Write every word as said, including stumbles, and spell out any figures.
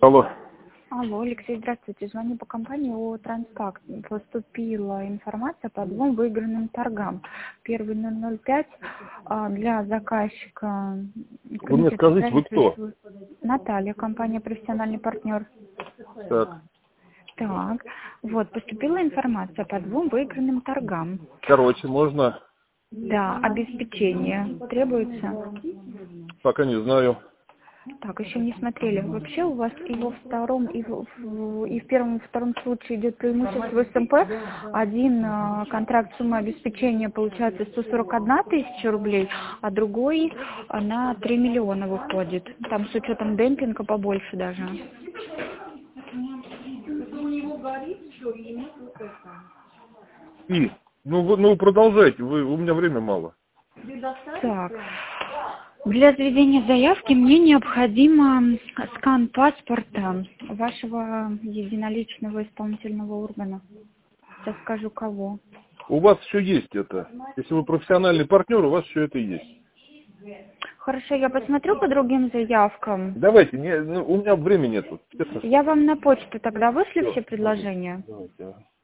Алло. Алло, Алексей, здравствуйте. Звоню по компании ООО «Транспакт». Поступила информация по двум выигранным торгам. Первый ноль ноль пять а, для заказчика. Вы мне скажите, вы кто? Наталья, компания «Профессиональный партнер». Так. Так, вот, поступила информация по двум выигранным торгам. Короче, можно? Да, обеспечение требуется? Пока не знаю. Так, еще не смотрели. Вообще у вас и во втором, и в, в- и в первом, и во втором случае идет преимущество эс эм пэ. Один а, контракт суммы обеспечения получается сто сорок одна тысяча рублей, а другой а, на три миллиона выходит. Там с учетом демпинга побольше даже. И, ну, вы, ну продолжайте, вы, у меня время мало. Так. Для заведения заявки мне необходимо скан паспорта вашего единоличного исполнительного органа. Сейчас скажу кого. У вас еще есть это. Если вы профессиональный партнер, у вас еще это есть. Хорошо, я посмотрю по другим заявкам. Давайте, не, ну, у меня времени нету. Честно. Я вам на почту тогда вышлю Всё, все предложения. давайте, давайте.